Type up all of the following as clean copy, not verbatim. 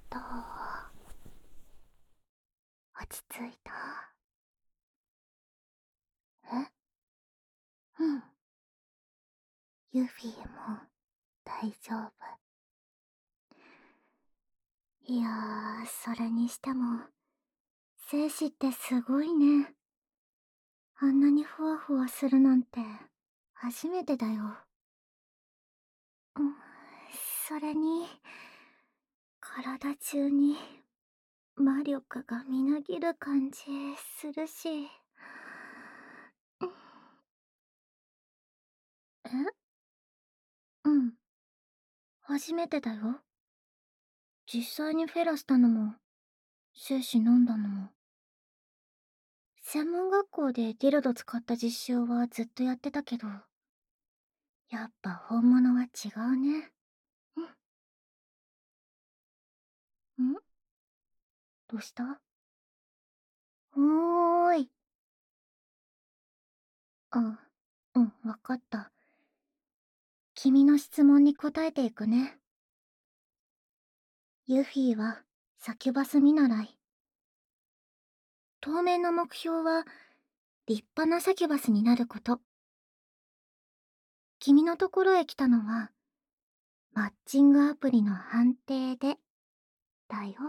どう？落ち着いた？え？うん。ユフィも大丈夫。いやー、それにしても、精子ってすごいね。あんなにふわふわするなんて、初めてだよ。うん、それに、体中に魔力がみなぎる感じするし。え？うん。初めてだよ。実際にフェラしたのも、精子飲んだのも。専門学校でディルド使った実習はずっとやってたけど、やっぱ本物は違うね。ん？どうした？おーい。あ、うん、わかった。君の質問に答えていくね。ユフィはサキュバス見習い。当面の目標は立派なサキュバスになること。君のところへ来たのはマッチングアプリの判定でだよ。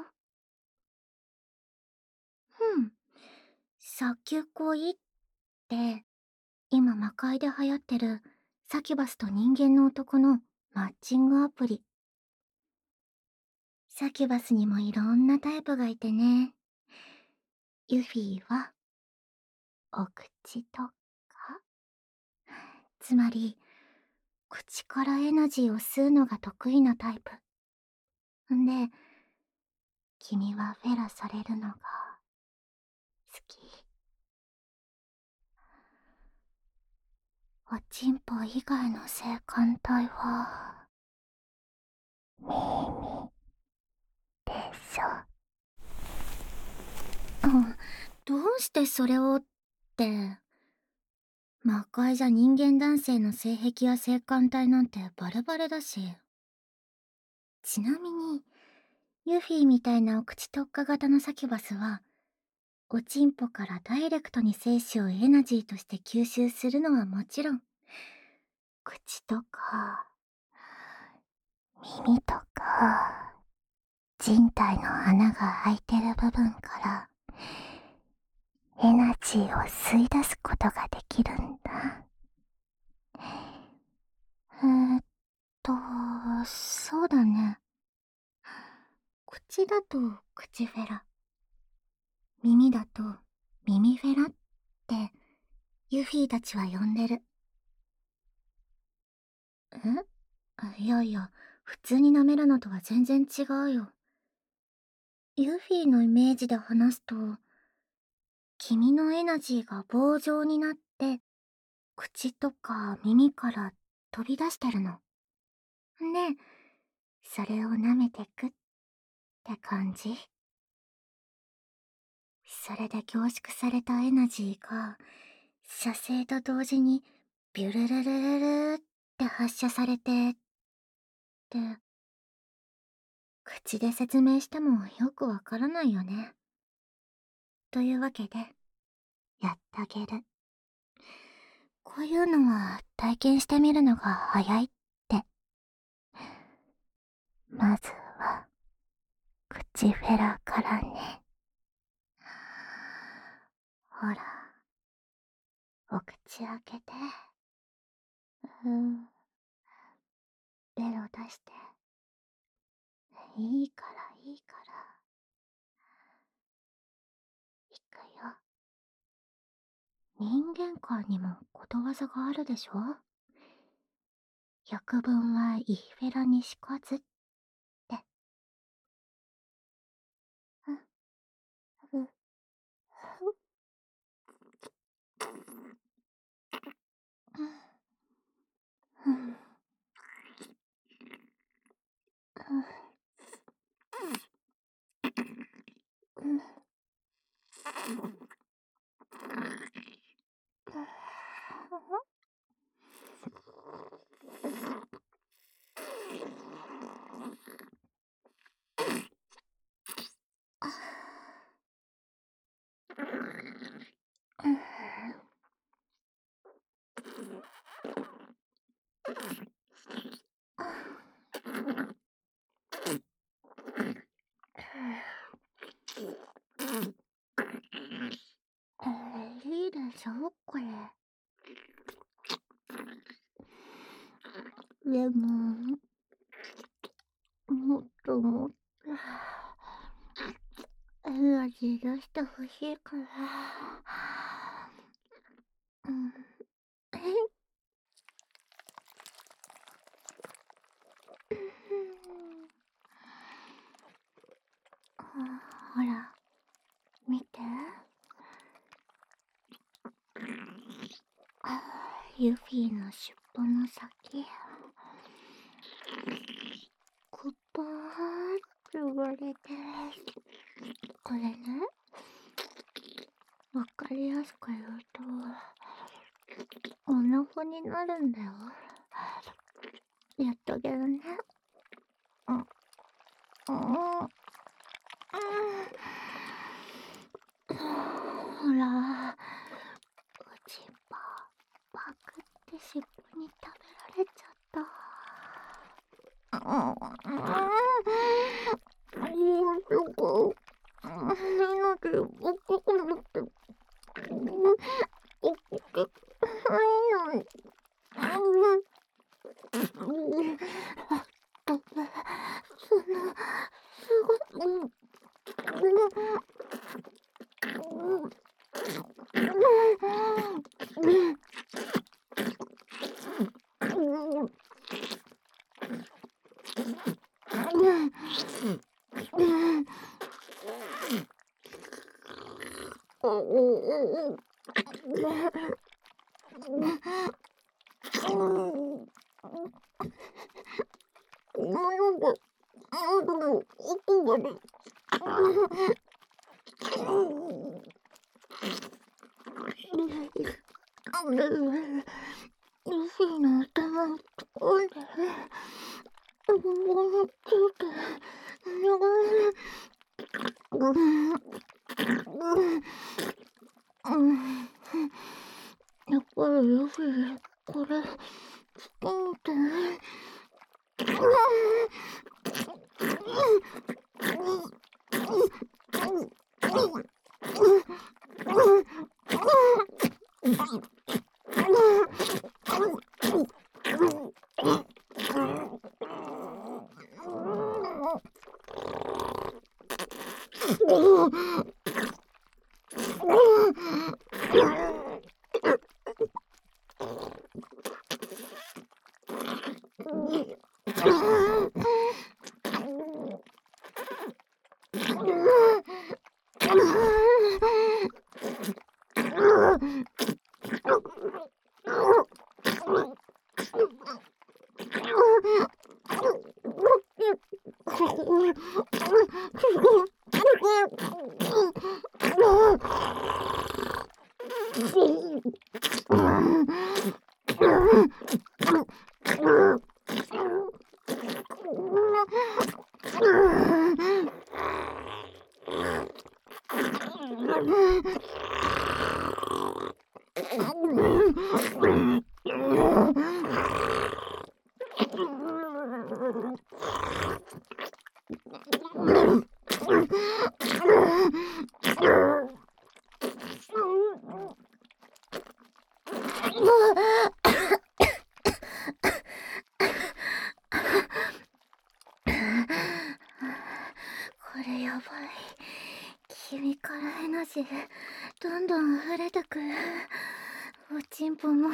うん。サキュ恋って今魔界で流行ってるサキュバスと人間の男のマッチングアプリ。サキュバスにもいろんなタイプがいてね。ユフィはお口とか、つまり口からエナジーを吸うのが得意なタイプ。んで、君はフェラされるのが好き。おちんぽ以外の性感帯は耳でしょ。うん、どうしてそれをって。魔界じゃ人間男性の性癖や性感帯なんてバレバレだし。ちなみに、ユフィみたいなお口特化型のサキュバスは、おちんぽからダイレクトに精子をエナジーとして吸収するのはもちろん、口とか、耳とか、人体の穴が開いてる部分からエナジーを吸い出すことができるんだ。えーっと、そうだね。口だと口フェラ、耳だと耳フェラってユフィたちは呼んでる。いやいや、普通に舐めるのとは全然違うよ。ユフィのイメージで話すと、君のエナジーが棒状になって、口とか耳から飛び出してるの。で、それを舐めてくって感じ。それで凝縮されたエナジーが、射精と同時にビュルルルルルって発射されて、って、口で説明してもよくわからないよね。というわけで、やってあげる。こういうのは体験してみるのが早いって。まずは、口フェラからね。ほら、お口開けて。ベロ出して。いいからいいから。いくよ。人間界にもことわざがあるでしょ？百聞はイーフェラにしかずって。う、う、うん、うん、 でも、もっともっとエナジー出してほしいから。うん。ほら、見て。ユフィの尻尾の先。グッバーって言われて。これね、わかりやすく言うと、おなほになるんだよ。やっとけどね。うん。うん。ほら、うちパクって尻尾に食べられちゃった。ルフィの頭を突っ込んで、棒をついて、やっぱりルフィ、これ、つけんとね。これやばい。君からエナジーどんどん溢れてくる。おちんぽも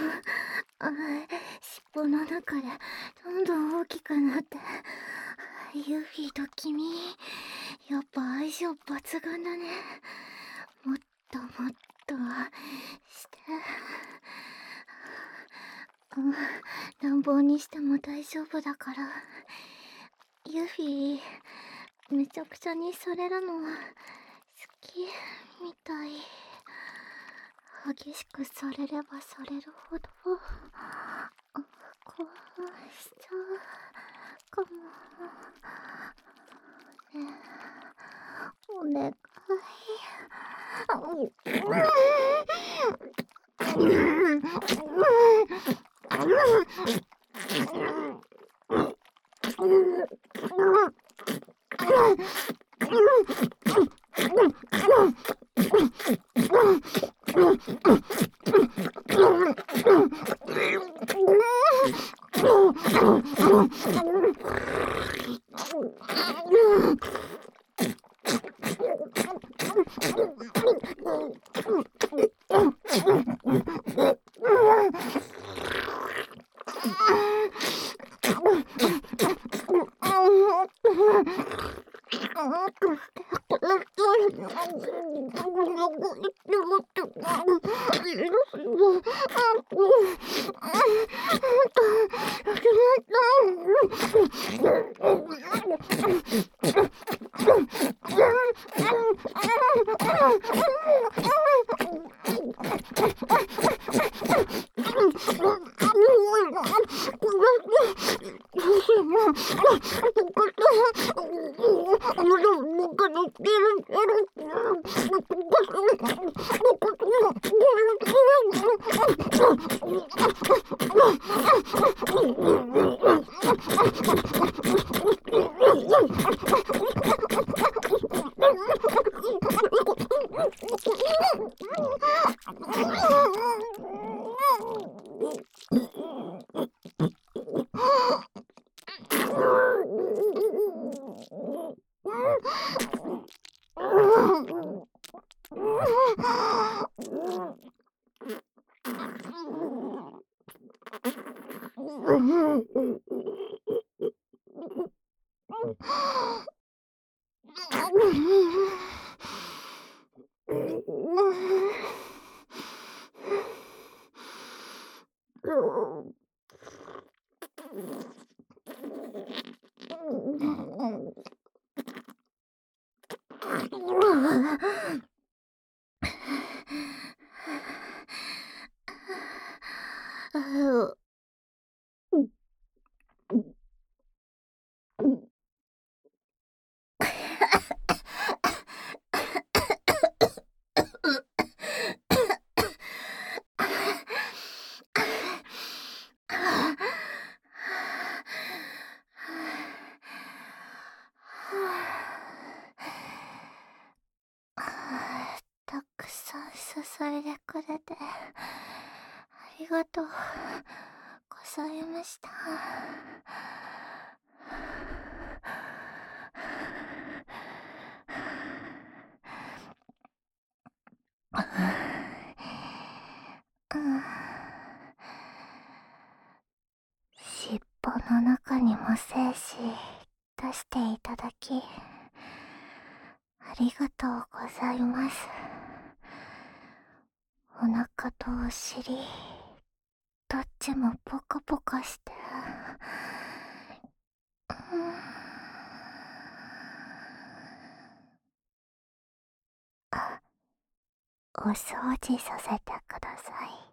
尻尾の中でどんどん大きくなって。ユフィと君やっぱ相性抜群だね。もっともっとして乱暴にしても大丈夫だから。ユフィめちゃくちゃにされるの好きみたい。激しくされればされるほど興奮しちゃうかもね。お願い。 たくさん注いでくれてありがとうございました。尻尾の中にも精子出していただきありがとうございます。お腹とお尻どっちもポカポカして、お掃除させてください。